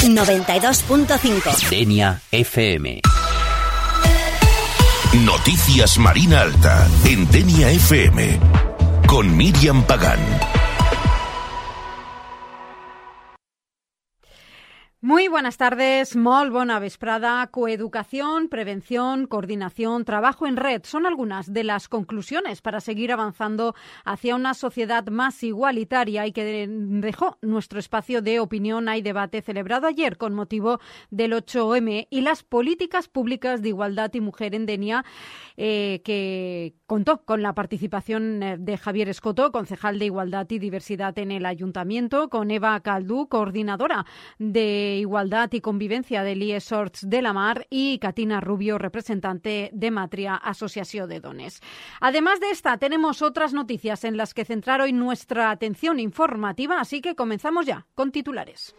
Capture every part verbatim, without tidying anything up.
noventa y dos punto cinco. Denia F M. Noticias Marina Alta en Denia F M con Miriam Pagán. Muy buenas tardes, molt bona vesprada. Coeducación, prevención, coordinación, trabajo en red son algunas de las conclusiones para seguir avanzando hacia una sociedad más igualitaria y que dejó nuestro espacio de opinión y debate celebrado ayer con motivo del ocho eme y las políticas públicas de igualdad y mujer en Denia, eh, que contó con la participación de Javier Escoto, concejal de Igualdad y Diversidad en el Ayuntamiento, con Eva Caldú, coordinadora de Igualdad y Convivencia del I E Sorts de la Mar, y Catina Rubio, representante de Matria, Asociación de Dones. Además de esta, tenemos otras noticias en las que centrar hoy nuestra atención informativa, así que comenzamos ya con titulares.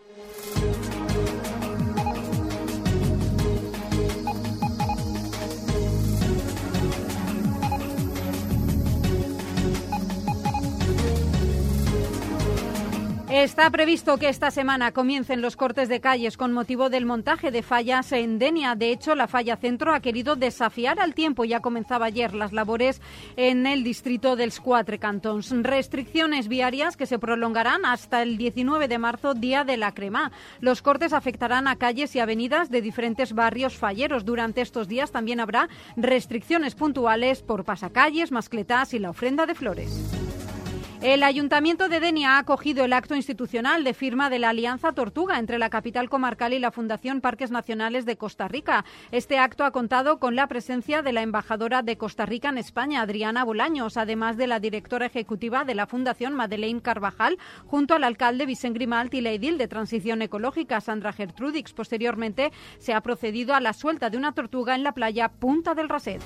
Está previsto que esta semana comiencen los cortes de calles con motivo del montaje de fallas en Denia. De hecho, la falla Centro ha querido desafiar al tiempo. Ya comenzaba ayer las labores en el distrito dels Quatre Cantons. Restricciones viarias que se prolongarán hasta el diecinueve de marzo, día de la Crema. Los cortes afectarán a calles y avenidas de diferentes barrios falleros. Durante estos días también habrá restricciones puntuales por pasacalles, mascletás y la ofrenda de flores. El Ayuntamiento de Denia ha acogido el acto institucional de firma de la Alianza Tortuga entre la capital comarcal y la Fundación Parques Nacionales de Costa Rica. Este acto ha contado con la presencia de la embajadora de Costa Rica en España, Adriana Bolaños, además de la directora ejecutiva de la Fundación, Madeleine Carvajal, junto al alcalde Vicent Grimalt y la edil de Transición Ecológica, Sandra Gertrudix. Posteriormente se ha procedido a la suelta de una tortuga en la playa Punta del Raset.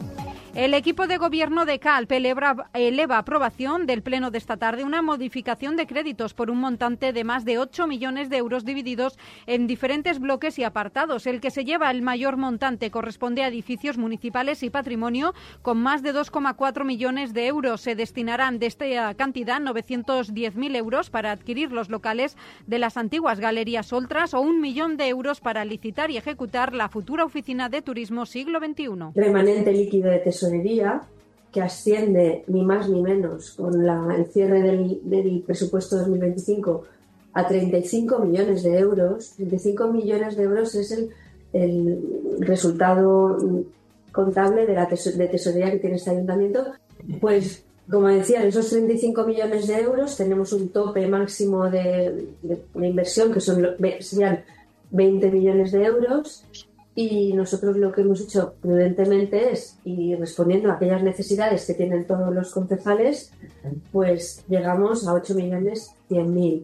El equipo de gobierno de Calp eleva, eleva aprobación del Pleno de esta tarde una modificación de créditos por un montante de más de ocho millones de euros divididos en diferentes bloques y apartados. El que se lleva el mayor montante corresponde a edificios municipales y patrimonio con más de dos coma cuatro millones de euros. Se destinarán de esta cantidad novecientos diez mil euros para adquirir los locales de las antiguas galerías Oltras o un millón de euros para licitar y ejecutar la futura oficina de turismo siglo veintiuno. Remanente líquido de tesorería que asciende ni más ni menos con la, el cierre del, del presupuesto dos mil veinticinco a treinta y cinco millones de euros. treinta y cinco millones de euros es el, el resultado contable de la teso, de tesorería que tiene este ayuntamiento. Pues, como decía, esos treinta y cinco millones de euros tenemos un tope máximo de, de, de inversión que son, serían veinte millones de euros. Y nosotros lo que hemos hecho prudentemente es, y respondiendo a aquellas necesidades que tienen todos los concejales, pues llegamos a ocho millones cien mil.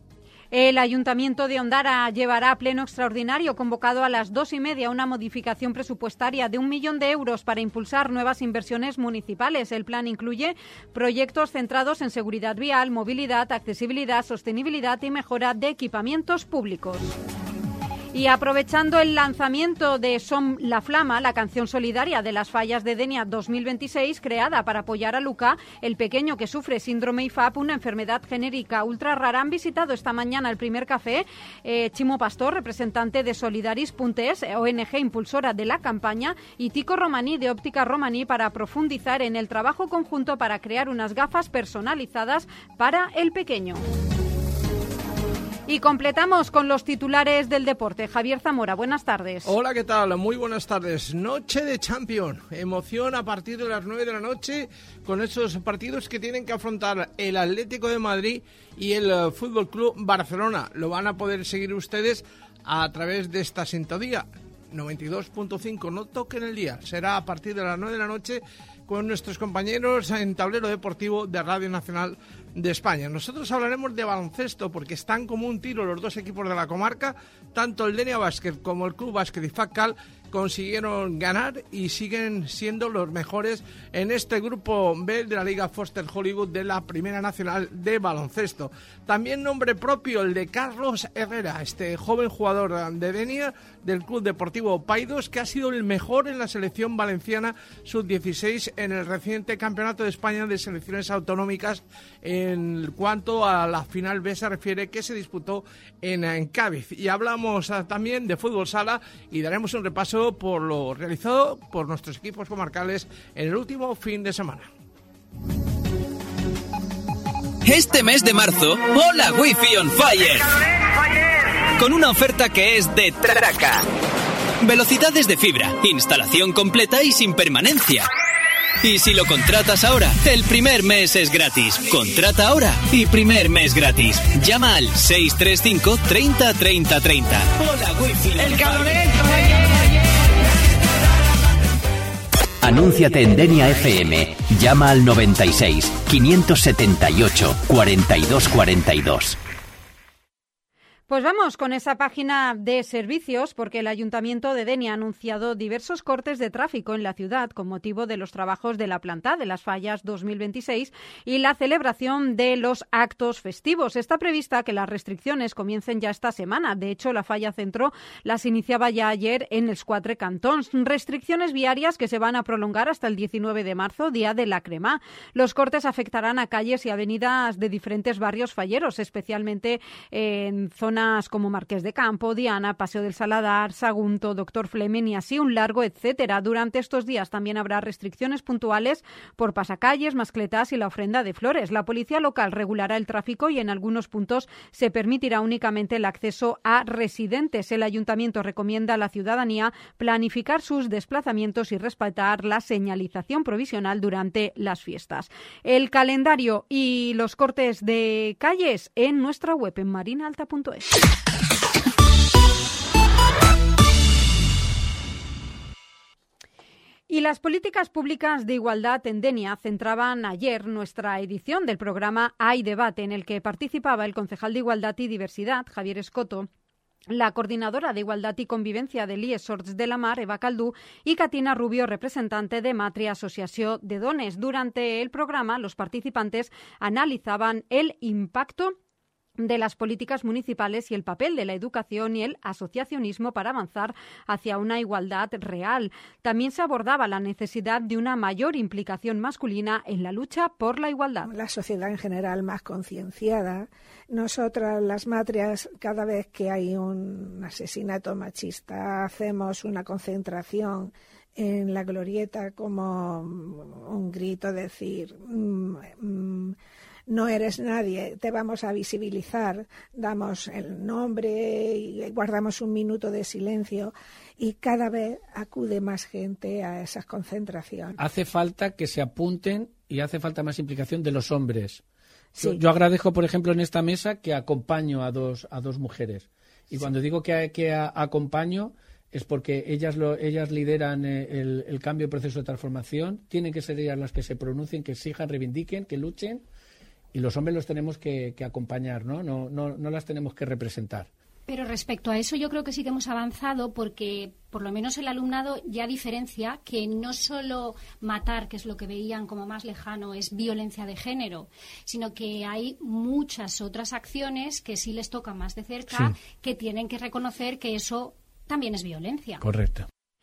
El Ayuntamiento de Ondara llevará a pleno extraordinario convocado a las dos y media una modificación presupuestaria de un millón de euros para impulsar nuevas inversiones municipales. El plan incluye proyectos centrados en seguridad vial, movilidad, accesibilidad, sostenibilidad y mejora de equipamientos públicos. Y aprovechando el lanzamiento de Som la Flama, la canción solidaria de las fallas de Denia dos mil veintiséis, creada para apoyar a Luca, el pequeño que sufre síndrome I F A P, una enfermedad genérica ultra rara, han visitado esta mañana el primer café eh, Chimo Pastor, representante de Solidaris.es, O N G impulsora de la campaña, y Tico Romaní, de Óptica Romaní, para profundizar en el trabajo conjunto para crear unas gafas personalizadas para el pequeño. Y completamos con los titulares del deporte. Javier Zamora, buenas tardes. Hola, ¿qué tal? Muy buenas tardes. Noche de Champions. Emoción a partir de las nueve de la noche con esos partidos que tienen que afrontar el Atlético de Madrid y el uh, Fútbol Club Barcelona. Lo van a poder seguir ustedes a través de esta sintonía. noventa y dos punto cinco, no toquen el día. Será a partir de las nueve de la noche con nuestros compañeros en Tablero Deportivo de Radio Nacional de España. Nosotros hablaremos de baloncesto porque están como un tiro los dos equipos de la comarca, tanto el Denia Basket como el Club Basket Ifaccal, consiguieron ganar y siguen siendo los mejores en este grupo B de la Liga Foster Hollywood de la Primera Nacional de Baloncesto. También nombre propio el de Carlos Herrera, este joven jugador de Denia del Club Deportivo Paídos, que ha sido el mejor en la selección valenciana sub dieciséis en el reciente Campeonato de España de Selecciones Autonómicas en cuanto a la final B se refiere, que se disputó en, en Cádiz. Y hablamos uh, también de fútbol sala y daremos un repaso por lo realizado por nuestros equipos comarcales en el último fin de semana. Este mes de marzo, hola Wi-Fi on Fire. Con una oferta que es de traca. Velocidades de fibra, instalación completa y sin permanencia. Y si lo contratas ahora, el primer mes es gratis. Contrata ahora y primer mes gratis. Llama al seis tres cinco treinta treinta treinta. Hola Wi-Fi. El cabronet. Anúnciate en Denia F M. Llama al noventa y seis, quinientos setenta y ocho, cuarenta y dos cuarenta y dos. Pues vamos con esa página de servicios, porque el Ayuntamiento de Denia ha anunciado diversos cortes de tráfico en la ciudad con motivo de los trabajos de la planta de las fallas dos mil veintiséis y la celebración de los actos festivos. Está prevista que las restricciones comiencen ya esta semana. De hecho, la falla centro las iniciaba ya ayer en els Quatre Cantons. Restricciones viarias que se van a prolongar hasta el diecinueve de marzo, día de la Crema. Los cortes afectarán a calles y avenidas de diferentes barrios falleros, especialmente en zonas como Marqués de Campo, Diana, Paseo del Saladar, Sagunto, Doctor Flemen y así un largo etcétera. Durante estos días también habrá restricciones puntuales por pasacalles, mascletas y la ofrenda de flores. La policía local regulará el tráfico y en algunos puntos se permitirá únicamente el acceso a residentes. El ayuntamiento recomienda a la ciudadanía planificar sus desplazamientos y respetar la señalización provisional durante las fiestas. El calendario y los cortes de calles en nuestra web en marinaalta punto es. Y las políticas públicas de igualdad en Denia centraban ayer nuestra edición del programa Hay Debate, en el que participaba el concejal de Igualdad y Diversidad, Javier Escoto, la coordinadora de Igualdad y Convivencia de l'I E S Sorts de la Mar, Eva Caldú, y Catina Rubio, representante de Matri Associació de Dones. Durante el programa, los participantes analizaban el impacto de las políticas municipales y el papel de la educación y el asociacionismo para avanzar hacia una igualdad real. También se abordaba la necesidad de una mayor implicación masculina en la lucha por la igualdad. La sociedad en general más concienciada. Nosotras, las matrias, cada vez que hay un asesinato machista, hacemos una concentración en la glorieta como un grito, decir... Mm, mm, no eres nadie, te vamos a visibilizar, damos el nombre y guardamos un minuto de silencio y cada vez acude más gente a esas concentraciones. Hace falta que se apunten y hace falta más implicación de los hombres. Sí. Yo, yo agradezco, por ejemplo, en esta mesa que acompaño a dos, a dos mujeres. Y sí. Cuando digo que, que a, acompaño es porque ellas, lo, ellas lideran el, el cambio de proceso de transformación. Tienen que ser ellas las que se pronuncien, que exijan, reivindiquen, que luchen. Y los hombres los tenemos que, que acompañar, ¿no? No, no, no las tenemos que representar. Pero respecto a eso yo creo que sí que hemos avanzado porque por lo menos el alumnado ya diferencia que no solo matar, que es lo que veían como más lejano, es violencia de género, sino que hay muchas otras acciones que sí les tocan más de cerca, sí, que tienen que reconocer que eso también es violencia. Correcto.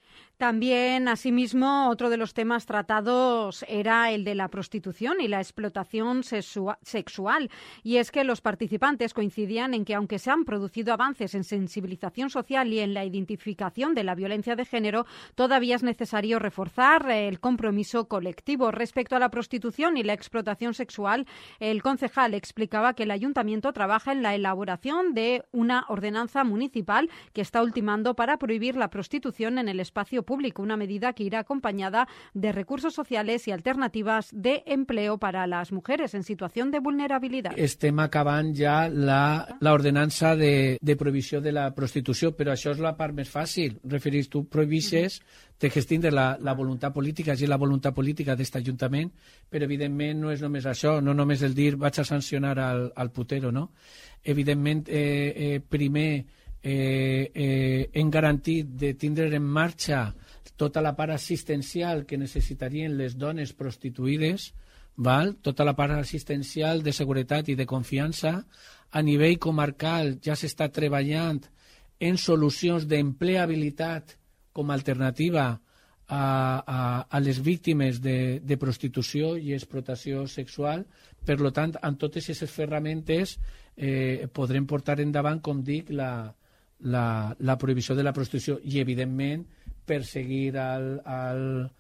También, asimismo, otro de los temas tratados era el de la prostitución y la explotación sexual. Y es que los participantes coincidían en que, aunque se han producido avances en sensibilización social y en la identificación de la violencia de género, todavía es necesario reforzar el compromiso colectivo. Respecto a la prostitución y la explotación sexual, el concejal explicaba que el ayuntamiento trabaja en la elaboración de una ordenanza municipal que está ultimando para prohibir la prostitución en el espacio público, una medida que irá acompañada de recursos sociales y alternativas de empleo para las mujeres en situación de vulnerabilidad. Estem acabant ja la, la ordenança de, de prohibició de la prostitució, però això és la part més fàcil. Referís, tu prohibixes, te gestiones la, la voluntat política, és la voluntat política d'aquest Ajuntament, però evidentment no és només això, no només el dir vaig a sancionar al, al putero, no? Evidentment, eh, eh, primer eh, eh, hem garantit de tindre en marxa tota la part assistencial que necessitarien les dones prostituïdes, val? Tota la part assistencial de seguretat i de confiança. A nivell comarcal ja s'està treballant en solucions d'empleabilitat com a alternativa a, a, a les víctimes de, de prostitució i explotació sexual. Per tant, amb totes aquestes ferramentes eh, podrem portar endavant, com dic, la, la, la prohibició de la prostitució i, evidentment, perseguir al, al,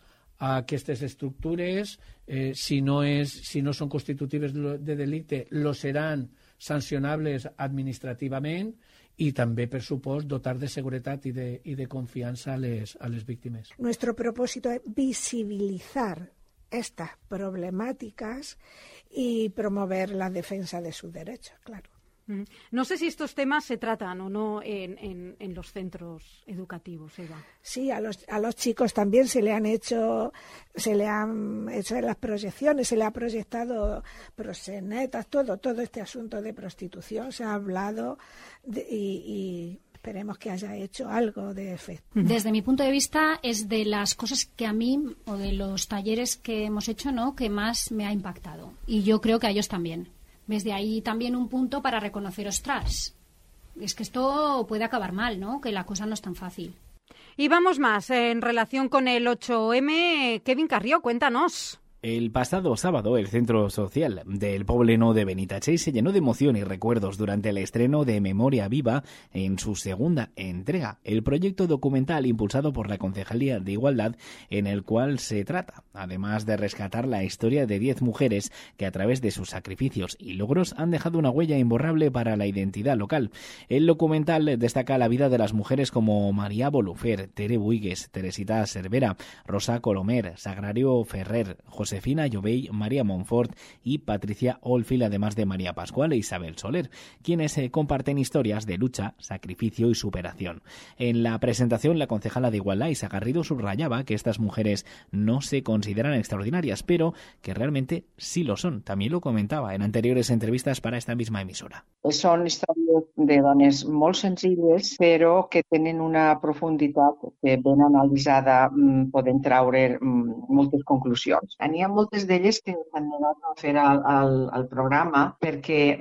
a aquestes estructures. Eh, si, no és, si no són constitutives de delicte, lo seran sancionables administrativament, y también, por supuesto, dotar de seguridad y de, y de confianza a les, a les víctimas. Nuestro propósito es visibilizar estas problemáticas y promover la defensa de sus derechos, claro. No sé si estos temas se tratan o no en, en, en los centros educativos, Eva. Sí, a los, a los chicos también se le han hecho, se le han hecho las proyecciones, se le ha proyectado proxenetas, todo, todo este asunto de prostitución se ha hablado de, y, y esperemos que haya hecho algo de efecto. Desde mi punto de vista es de las cosas que a mí, o de los talleres que hemos hecho, ¿no?, que más me ha impactado. Y yo creo que a ellos también. Desde ahí también un punto para reconocer, ostras, es que esto puede acabar mal, ¿no?, que la cosa no es tan fácil. Y vamos más, en relación con el ocho eme, Kevin Carrió, cuéntanos. El pasado sábado, el Centro Social del Pobleno de Benitatxell se llenó de emoción y recuerdos durante el estreno de Memoria Viva en su segunda entrega, el proyecto documental impulsado por la Concejalía de Igualdad, en el cual se trata, además de rescatar la historia de diez mujeres que a través de sus sacrificios y logros han dejado una huella imborrable para la identidad local. El documental destaca la vida de las mujeres como María Bolufer, Tere Buigues, Teresita Cervera, Rosa Colomer, Sagrario Ferrer, José Josefina Llovell, María Monfort y Patricia Oldfield, además de María Pascual e Isabel Soler, quienes eh, comparten historias de lucha, sacrificio y superación. En la presentación, la concejala de Igualdad, Isa Garrido, subrayaba que estas mujeres no se consideran extraordinarias, pero que realmente sí lo son. También lo comentaba en anteriores entrevistas para esta misma emisora. Són històries de dones molt senzilles, però que tenen una profunditat que ben analitzada poden traure moltes conclusions. N'hi ha moltes d'elles que s'han negat a fer al, al, al programa perquè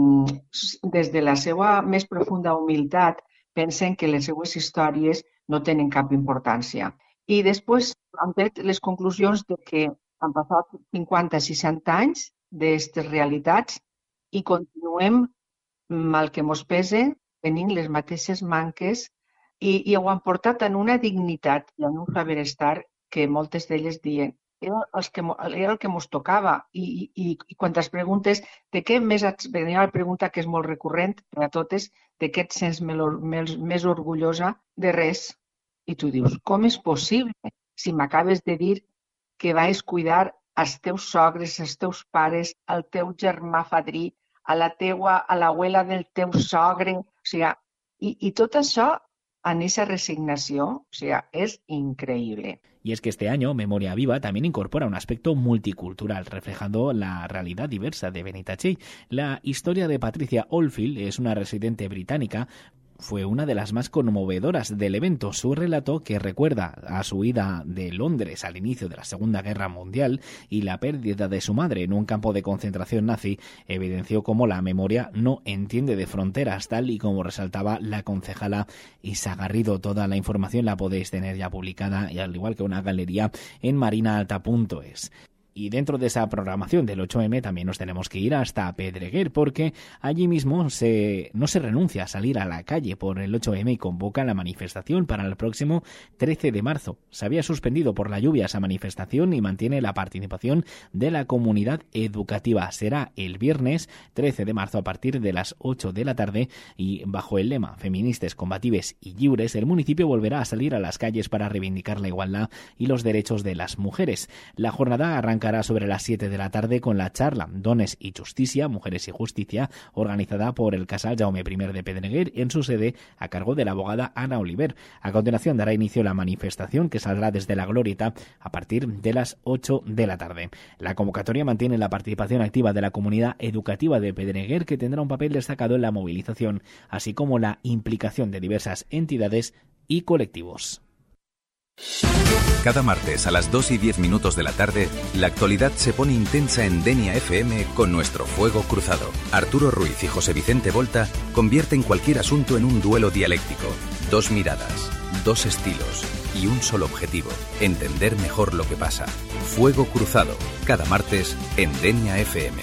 des de la seva més profunda humilitat pensen que les seues històries no tenen cap importància. I després han fet les conclusions de que han passat cinquanta a seixanta anys d'aquestes realitats i continuem, mal que mos pese, tenint les mateixes manques i, i ho han portat en una dignitat i en un saber estar que moltes d'elles diuen era, els que, era el que mos tocava i, i, i quan es preguntes de què més et venia la pregunta que és molt recurrent per a totes, de què et sents més, més orgullosa de res i tu dius, com és possible si m'acabes de dir que vas cuidar els teus sogres, els teus pares, el teu germà fadrí, a la teua, a l'abuela del teu sogre, o sigui, i, i tot això en esa resignació, o sigui, es increíble. Y es que este año Memoria Viva también incorpora un aspecto multicultural, reflejando la realidad diversa de Benitatxell. La historia de Patricia Oldfield es una residente británica. Fue una de las más conmovedoras del evento. Su relato, que recuerda a su ida de Londres al inicio de la Segunda Guerra Mundial y la pérdida de su madre en un campo de concentración nazi, evidenció cómo la memoria no entiende de fronteras, tal y como resaltaba la concejala Isa Garrido. Toda la información la podéis tener ya publicada, y al igual que una galería, en marinaalta punto es. Y dentro de esa programación del ocho eme también nos tenemos que ir hasta Pedreguer, porque allí mismo se, no se renuncia a salir a la calle por el ocho eme y convoca la manifestación para el próximo trece de marzo. Se había suspendido por la lluvia esa manifestación y mantiene la participación de la comunidad educativa. Será el viernes trece de marzo a partir de las ocho de la tarde y bajo el lema Feministes, Combatives y Lliures, el municipio volverá a salir a las calles para reivindicar la igualdad y los derechos de las mujeres. La jornada arranca arrancará sobre las siete de la tarde con la charla Dones y Justicia, Mujeres y Justicia, organizada por el Casal Jaume primer de Pedreguer en su sede a cargo de la abogada Ana Oliver. A continuación dará inicio la manifestación que saldrá desde la Glorieta a partir de las ocho de la tarde. La convocatoria mantiene la participación activa de la comunidad educativa de Pedreguer, que tendrá un papel destacado en la movilización, así como la implicación de diversas entidades y colectivos. Cada martes a las dos y diez minutos de la tarde, la actualidad se pone intensa en Denia F M con nuestro Fuego Cruzado. Arturo Ruiz y José Vicente Volta convierten cualquier asunto en un duelo dialéctico. Dos miradas, dos estilos y un solo objetivo: entender mejor lo que pasa. Fuego Cruzado, cada martes en Denia F M.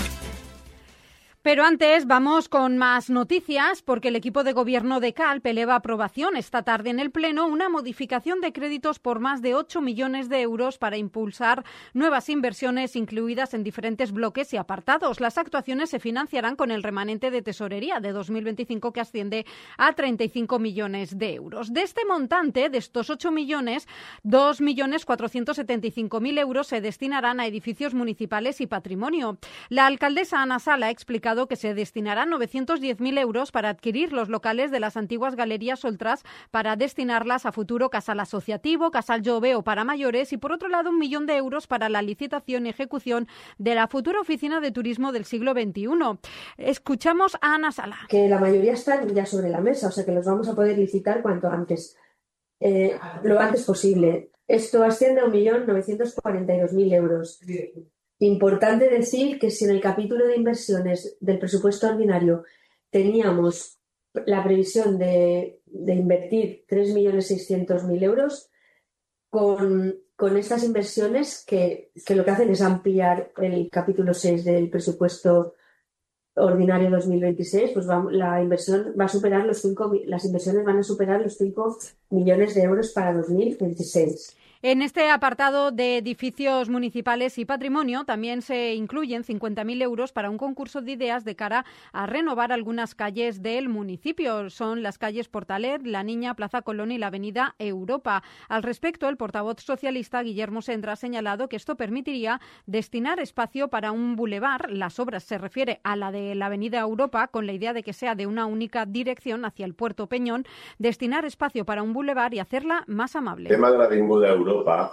Pero antes vamos con más noticias, porque el equipo de gobierno de Calp eleva a aprobación esta tarde en el Pleno una modificación de créditos por más de ocho millones de euros para impulsar nuevas inversiones incluidas en diferentes bloques y apartados. Las actuaciones se financiarán con el remanente de tesorería de dos mil veinticinco, que asciende a treinta y cinco millones de euros. De este montante, de estos ocho millones, dos millones cuatrocientos setenta y cinco mil euros se destinarán a edificios municipales y patrimonio. La alcaldesa Ana Sala ha explicado que se destinarán novecientos diez mil euros para adquirir los locales de las antiguas galerías Oltras para destinarlas a futuro casal asociativo, casal jove o para mayores, y por otro lado un millón de euros para la licitación y ejecución de la futura oficina de turismo del siglo veintiuno. Escuchamos a Ana Sala. Que la mayoría están ya sobre la mesa, o sea que los vamos a poder licitar cuanto antes, eh, lo antes posible. Esto asciende a un millón novecientos cuarenta y dos mil euros. Importante decir que si en el capítulo de inversiones del presupuesto ordinario teníamos la previsión de, de invertir tres millones seiscientos mil euros, con, con estas inversiones que, que lo que hacen es ampliar el capítulo seis del presupuesto ordinario dos mil veintiséis, pues va, la inversión va a superar los cinco, las inversiones van a superar los cinco millones de euros para dos mil veintiséis. En este apartado de edificios municipales y patrimonio también se incluyen cincuenta mil euros para un concurso de ideas de cara a renovar algunas calles del municipio. Son las calles Portalet, La Niña, Plaza Colón y la Avenida Europa. Al respecto, el portavoz socialista Guillermo Sendra ha señalado que esto permitiría destinar espacio para un bulevar. Las obras se refiere a la de la Avenida Europa, con la idea de que sea de una única dirección hacia el Puerto Peñón, destinar espacio para un bulevar y hacerla más amable. El tema de la Avinguda Europa,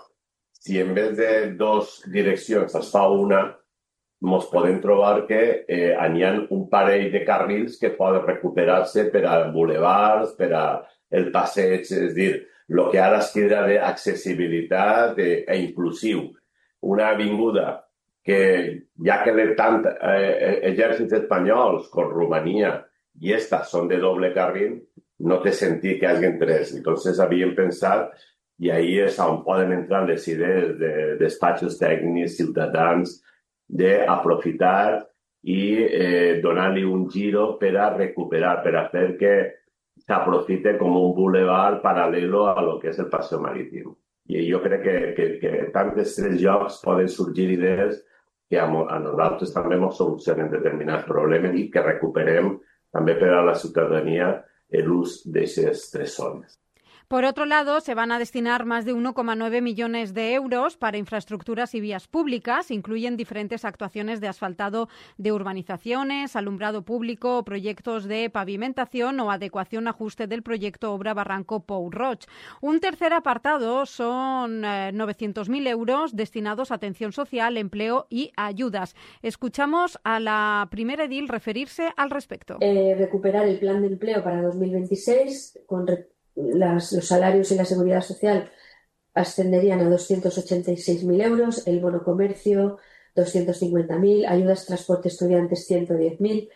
si en vez de dos direccions es fa una, ens podem trobar que eh, hi ha un parell de carrils que poden recuperar-se per a bulevards, per a el passeig, és a dir, el que ara es queda d'accessibilitat e, e inclusiu. Una avinguda que, ja que de tant eh, exèrcits espanyols com Romania i estas són de doble carril, no té sentit que hi hagi tres. Entonces havíem pensat, i ahí és on poden entrar les idees de despatxos tècnics, ciutadans, d'aprofitar i eh, donar-li un giro per a recuperar, per a fer que s'aprofite com un boulevard paral·lelo a lo que és el passeig marítim. I jo crec que, que, que tant dels tres llocs poden sorgir idees que a, a nosaltres també ens solucionen determinats problemes i que recuperem també per a la ciutadania l'ús d'aquestes tres zones. Por otro lado, se van a destinar más de uno coma nueve millones de euros para infraestructuras y vías públicas. Incluyen diferentes actuaciones de asfaltado de urbanizaciones, alumbrado público, proyectos de pavimentación o adecuación ajuste del proyecto Obra Barranco Pou Roig. Un tercer apartado son eh, novecientos mil euros destinados a atención social, empleo y ayudas. Escuchamos a la primera edil referirse al respecto. Eh, recuperar el plan de empleo para dos mil veintiséis con Las, los salarios y la seguridad social ascenderían a doscientos ochenta y seis mil euros, el bono comercio doscientos cincuenta mil, ayudas transporte estudiantes ciento diez mil.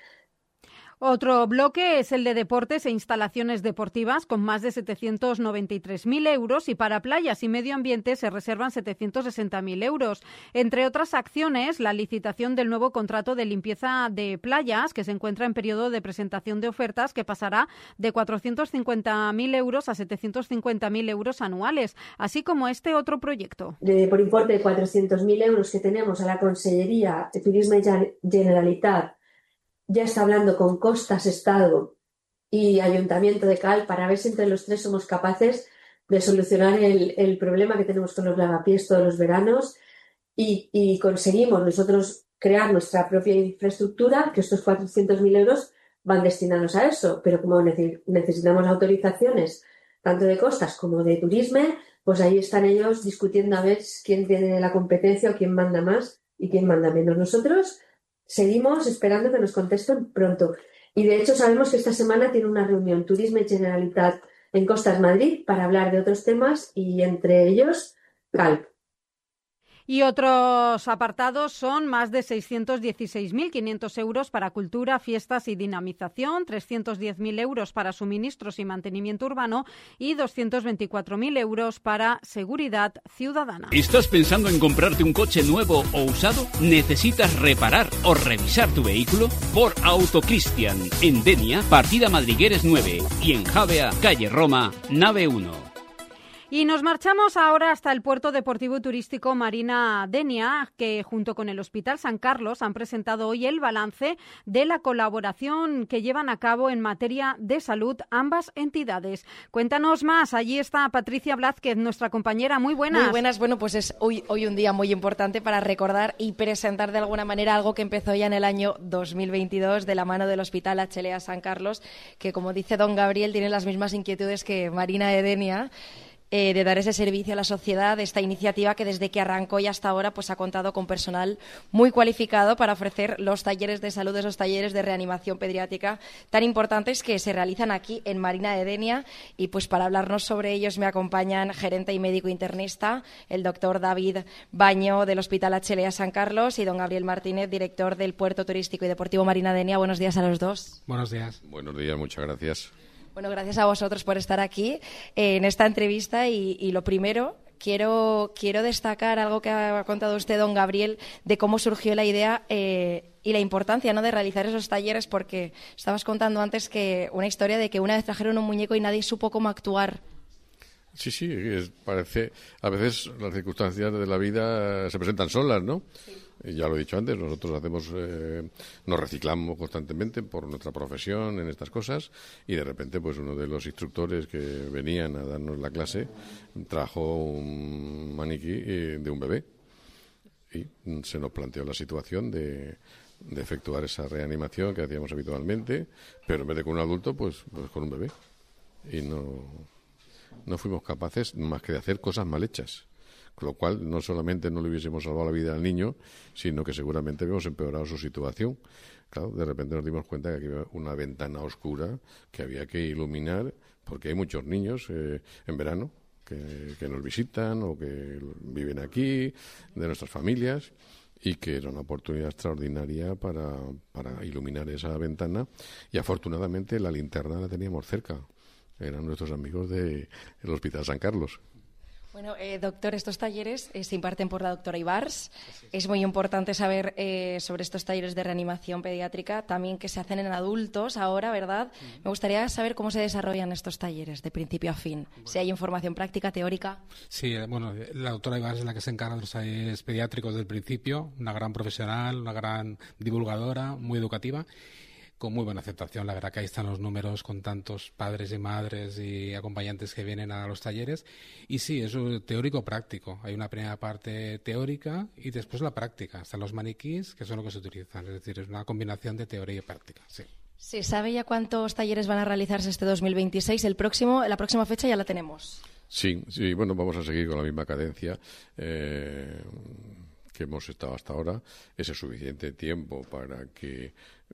Otro bloque es el de deportes e instalaciones deportivas con más de setecientos noventa y tres mil euros y para playas y medio ambiente se reservan setecientos sesenta mil euros. Entre otras acciones, la licitación del nuevo contrato de limpieza de playas que se encuentra en periodo de presentación de ofertas que pasará de cuatrocientos cincuenta mil euros a setecientos cincuenta mil euros anuales, así como este otro proyecto. De, por importe de cuatrocientos mil euros que tenemos a la Consellería de Turismo y Generalitat, ya está hablando con Costas, Estado y Ayuntamiento de Cal para ver si entre los tres somos capaces de solucionar el, el problema que tenemos con los lavapiés todos los veranos y, y conseguimos nosotros crear nuestra propia infraestructura, que estos cuatrocientos mil euros van destinados a eso, pero como necesitamos autorizaciones tanto de costas como de turismo, pues ahí están ellos discutiendo a ver quién tiene la competencia o quién manda más y quién manda menos. Nosotros seguimos esperando que nos contesten pronto. Y de hecho sabemos que esta semana tiene una reunión Turisme y Generalitat en Costas Madrid para hablar de otros temas y entre ellos Calp. Y otros apartados son más de seiscientos dieciséis mil quinientos euros para cultura, fiestas y dinamización, trescientos diez mil euros para suministros y mantenimiento urbano y doscientos veinticuatro mil euros para seguridad ciudadana. ¿Estás pensando en comprarte un coche nuevo o usado? ¿Necesitas reparar o revisar tu vehículo? Por Autocristian, en Denia, partida Madrigueres nueve y en Javea, calle Roma, nave uno. Y nos marchamos ahora hasta el puerto deportivo y turístico Marina Denia, que junto con el Hospital San Carlos han presentado hoy el balance de la colaboración que llevan a cabo en materia de salud ambas entidades. Cuéntanos más, allí está Patricia Blázquez, nuestra compañera. Muy buenas. Muy buenas, bueno, pues es hoy, hoy un día muy importante para recordar y presentar de alguna manera algo que empezó ya en el año dos mil veintidós de la mano del Hospital H L A San Carlos, que como dice don Gabriel, tiene las mismas inquietudes que Marina de Denia. Eh, de dar ese servicio a la sociedad, esta iniciativa que desde que arrancó y hasta ahora pues ha contado con personal muy cualificado para ofrecer los talleres de salud, esos talleres de reanimación pediátrica tan importantes que se realizan aquí en Marina de Denia. Y pues para hablarnos sobre ellos me acompañan gerente y médico internista, el doctor David Baño del Hospital H L A San Carlos y don Gabriel Martínez, director del Puerto Turístico y Deportivo Marina de Denia. Buenos días a los dos. Buenos días. Buenos días, muchas gracias. Bueno, gracias a vosotros por estar aquí eh, en esta entrevista y, y lo primero, quiero, quiero destacar algo que ha contado usted, don Gabriel, de cómo surgió la idea eh, y la importancia, ¿no?, de realizar esos talleres, porque estabas contando antes que una historia de que una vez trajeron un muñeco y nadie supo cómo actuar. Sí, sí, es, parece, a veces las circunstancias de la vida se presentan solas, ¿no? Sí. Ya lo he dicho antes, nosotros hacemos, eh, nos reciclamos constantemente por nuestra profesión en estas cosas y de repente pues uno de los instructores que venían a darnos la clase trajo un maniquí de un bebé y se nos planteó la situación de, de efectuar esa reanimación que hacíamos habitualmente, pero en vez de con un adulto pues, pues con un bebé y no, no fuimos capaces más que de hacer cosas mal hechas. Con lo cual, no solamente no le hubiésemos salvado la vida al niño, sino que seguramente habíamos empeorado su situación. Claro, de repente nos dimos cuenta que aquí había una ventana oscura que había que iluminar, porque hay muchos niños eh, en verano que, que nos visitan o que viven aquí, de nuestras familias, y que era una oportunidad extraordinaria para, para iluminar esa ventana. Y afortunadamente la linterna la teníamos cerca. Eran nuestros amigos del Hospital San Carlos. Bueno, eh, doctor, estos talleres eh, se imparten por la doctora Ibars. Es muy importante saber eh, sobre estos talleres de reanimación pediátrica, también que se hacen en adultos ahora, ¿verdad? Uh-huh. Me gustaría saber cómo se desarrollan estos talleres de principio a fin. Bueno. Si hay información práctica, teórica. Sí, bueno, la doctora Ibars es la que se encarga de los talleres pediátricos del principio, una gran profesional, una gran divulgadora, muy educativa, con muy buena aceptación. La verdad que ahí están los números con tantos padres y madres y acompañantes que vienen a los talleres. Y sí, es teórico-práctico. Hay una primera parte teórica y después la práctica. Están los maniquís, que son los que se utilizan. Es decir, es una combinación de teoría y práctica, sí. ¿Se sabe ya cuántos talleres van a realizarse este dos mil veintiséis? El próximo, la próxima fecha ya la tenemos. Sí, sí, bueno, vamos a seguir con la misma cadencia. Eh... que hemos estado hasta ahora, ese suficiente tiempo para que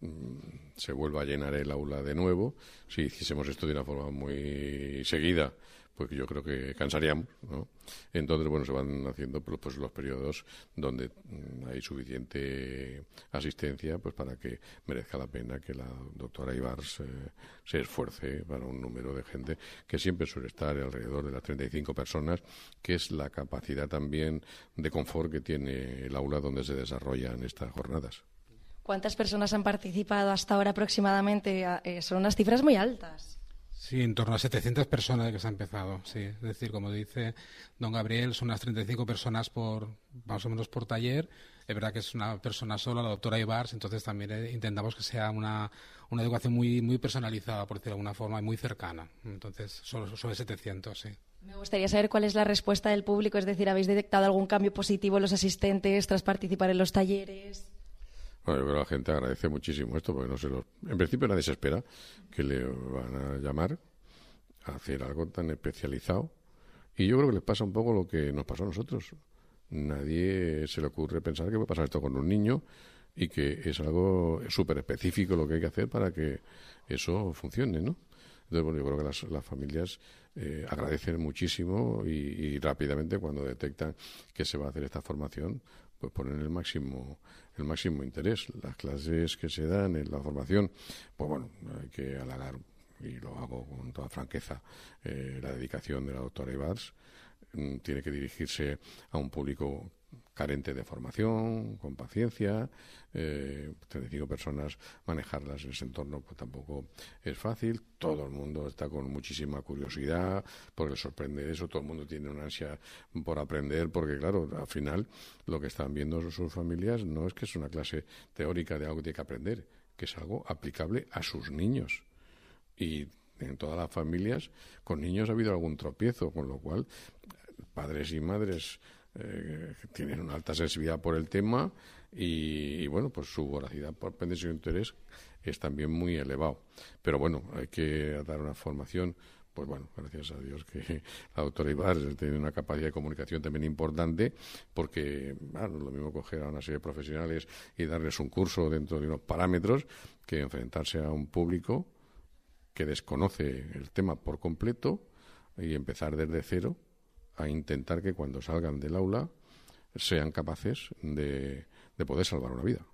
mm, se vuelva a llenar el aula de nuevo. Si hiciésemos esto de una forma muy seguida, pues yo creo que cansaríamos, ¿no? Entonces, bueno, se van haciendo pues los periodos donde mm, hay suficiente asistencia pues para que merezca la pena que la doctora Ibars eh, se esfuerce para un número de gente que siempre suele estar alrededor de las treinta y cinco personas, que es la capacidad también de confort que tiene el aula donde se desarrollan estas jornadas. ¿Cuántas personas han participado hasta ahora aproximadamente? Eh, son unas cifras muy altas. Sí, en torno a setecientas personas que se ha empezado, sí. Es decir, como dice don Gabriel, son unas treinta y cinco personas por, más o menos por taller. Es verdad que es una persona sola, la doctora Ibars, entonces también intentamos que sea una, una educación muy, muy personalizada, por decirlo de alguna forma, y muy cercana. Entonces, solo sobre setecientos, sí. Me gustaría saber cuál es la respuesta del público, es decir, ¿habéis detectado algún cambio positivo en los asistentes tras participar en los talleres? Bueno, yo creo que la gente agradece muchísimo esto, porque no se lo... En principio nadie se espera que le van a llamar a hacer algo tan especializado. Y yo creo que les pasa un poco lo que nos pasó a nosotros. Nadie se le ocurre pensar que puede pasar esto con un niño y que es algo súper específico lo que hay que hacer para que eso funcione, ¿no? Entonces, bueno, yo creo que las, las familias eh, agradecen muchísimo y, y rápidamente cuando detectan que se va a hacer esta formación, pues ponen el máximo el máximo interés. Las clases que se dan en la formación, pues bueno, hay que halagar, y lo hago con toda franqueza, eh, la dedicación de la doctora Ibars. Mm, tiene que dirigirse a un público carente de formación, con paciencia. eh, treinta y cinco personas, manejarlas en ese entorno pues tampoco es fácil. Todo el mundo está con muchísima curiosidad porque le sorprende eso, todo el mundo tiene una ansia por aprender, porque claro, al final lo que están viendo sus familias no es que es una clase teórica de algo que tiene que aprender, que es algo aplicable a sus niños. Y en todas las familias con niños ha habido algún tropiezo, con lo cual padres y madres Eh, tienen una alta sensibilidad por el tema y, y bueno, pues su voracidad por aprender su interés es también muy elevado. Pero bueno, hay que dar una formación, pues bueno, gracias a Dios que la doctora Ibars tiene una capacidad de comunicación también importante, porque bueno, lo mismo coger a una serie de profesionales y darles un curso dentro de unos parámetros que enfrentarse a un público que desconoce el tema por completo y empezar desde cero a intentar que cuando salgan del aula sean capaces de, de poder salvar una vida.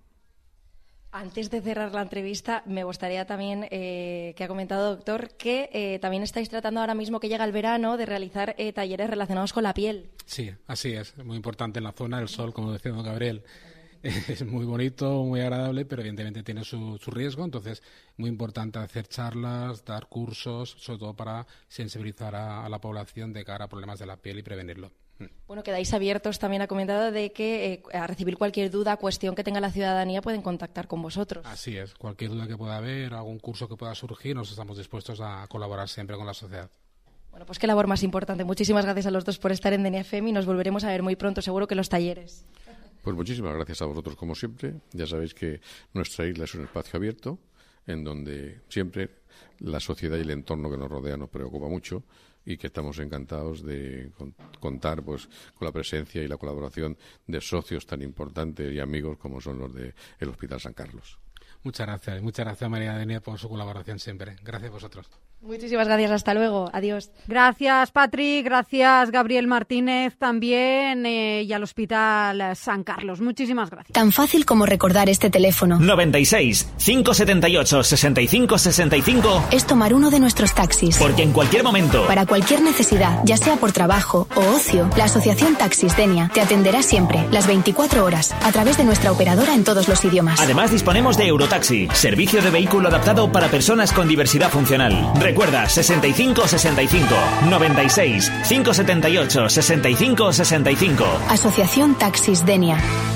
Antes de cerrar la entrevista, me gustaría también, eh, que ha comentado, doctor, que eh, también estáis tratando ahora mismo que llega el verano de realizar eh, talleres relacionados con la piel. Sí, así es. Muy importante en la zona, el sol, como decía don Gabriel, es muy bonito, muy agradable, pero evidentemente tiene su, su riesgo. Entonces, muy importante hacer charlas, dar cursos, sobre todo para sensibilizar a, a la población de cara a problemas de la piel y prevenirlo. Bueno, quedáis abiertos, también ha comentado, de que eh, a recibir cualquier duda, cuestión que tenga la ciudadanía, pueden contactar con vosotros. Así es. Cualquier duda que pueda haber, algún curso que pueda surgir, nos estamos dispuestos a colaborar siempre con la sociedad. Bueno, pues qué labor más importante. Muchísimas gracias a los dos por estar en D N I F M y nos volveremos a ver muy pronto, seguro que en los talleres. Pues muchísimas gracias a vosotros como siempre. Ya sabéis que nuestra isla es un espacio abierto en donde siempre la sociedad y el entorno que nos rodea nos preocupa mucho y que estamos encantados de contar pues con la presencia y la colaboración de socios tan importantes y amigos como son los del Hospital San Carlos. Muchas gracias. Muchas gracias, María Denia, por su colaboración siempre. Gracias a vosotros. Muchísimas gracias. Hasta luego. Adiós. Gracias, Patri. Gracias, Gabriel Martínez, también, eh, y al Hospital San Carlos. Muchísimas gracias. Tan fácil como recordar este teléfono. noventa y seis, cinco setenta y ocho, sesenta y cinco sesenta y cinco. Es tomar uno de nuestros taxis. Porque en cualquier momento, para cualquier necesidad, ya sea por trabajo o ocio, la Asociación Taxis Denia te atenderá siempre, las veinticuatro horas, a través de nuestra operadora en todos los idiomas. Además, disponemos de Eurotaxi, servicio de vehículo adaptado para personas con diversidad funcional. Recuerda, sesenta y cinco sesenta y cinco, noventa y seis, cinco setenta y ocho, sesenta y cinco sesenta y cinco. Asociación Taxis Denia.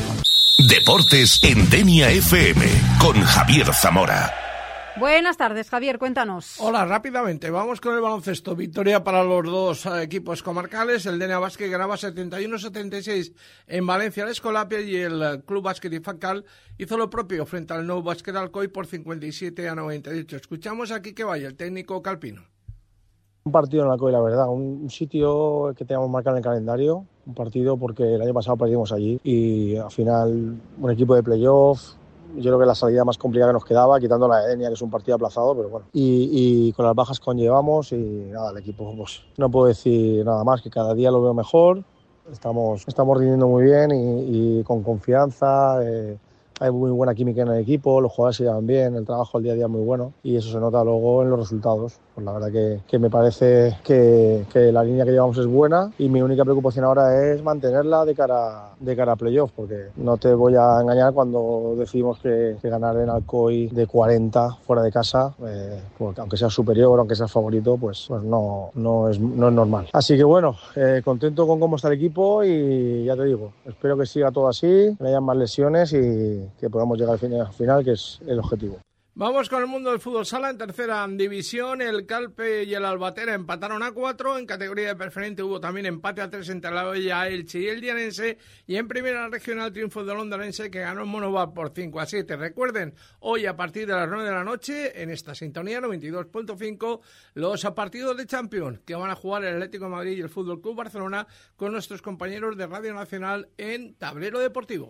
Deportes en Denia F M con Javier Zamora. Buenas tardes, Javier, cuéntanos. Hola, rápidamente, vamos con el baloncesto. Victoria para los dos eh, equipos comarcales. El Denia Basket ganaba setenta y uno a setenta y seis en Valencia al Escolapia y el eh, Club Básquet Ifacal hizo lo propio frente al Nou Básquet Alcoy por cincuenta y siete a noventa y ocho. Escuchamos aquí que vaya el técnico calpino. Un partido en Alcoy, la verdad, un, un sitio que teníamos marcado en el calendario, un partido porque el año pasado perdimos allí y al final un equipo de playoff. Yo creo que la salida más complicada que nos quedaba, quitando la Edenia, que es un partido aplazado, pero bueno. Y, y con las bajas conllevamos y nada, el equipo, pues no puedo decir nada más, que cada día lo veo mejor. Estamos, estamos rindiendo muy bien y, y con confianza. Eh, hay muy buena química en el equipo, los jugadores se llevan bien, el trabajo al día a día es muy bueno y eso se nota luego en los resultados. Pues la verdad que, que me parece que, que la línea que llevamos es buena y mi única preocupación ahora es mantenerla de cara, de cara a playoff, porque no te voy a engañar cuando decimos que, que ganar en Alcoy de cuarenta fuera de casa, eh, porque aunque sea superior, aunque sea favorito, pues, pues no, no, es, no es normal. Así que bueno, eh, contento con cómo está el equipo y ya te digo, espero que siga todo así, que no haya más lesiones y que podamos llegar al final, que es el objetivo. Vamos con el mundo del fútbol sala. En tercera división, el Calpe y el Albatera empataron a cuatro. En categoría de preferente hubo también empate a tres entre la Bella, Elche y el Llanense. Y en primera regional, triunfo del Ondarense, que ganó en Monóvar por cinco a siete. Recuerden, hoy a partir de las nueve de la noche, en esta sintonía noventa y dos punto cinco, los partidos de Champions que van a jugar el Atlético de Madrid y el Fútbol Club Barcelona con nuestros compañeros de Radio Nacional en Tablero Deportivo.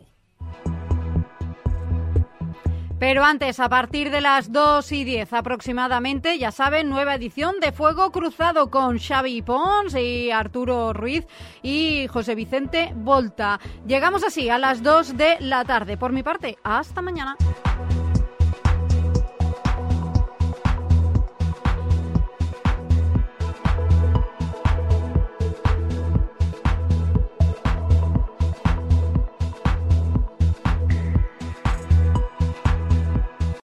Pero antes, a partir de las dos y diez aproximadamente, ya saben, nueva edición de Fuego Cruzado con Xavi Pons y Arturo Ruiz y José Vicente Volta. Llegamos así a las dos de la tarde. Por mi parte, hasta mañana.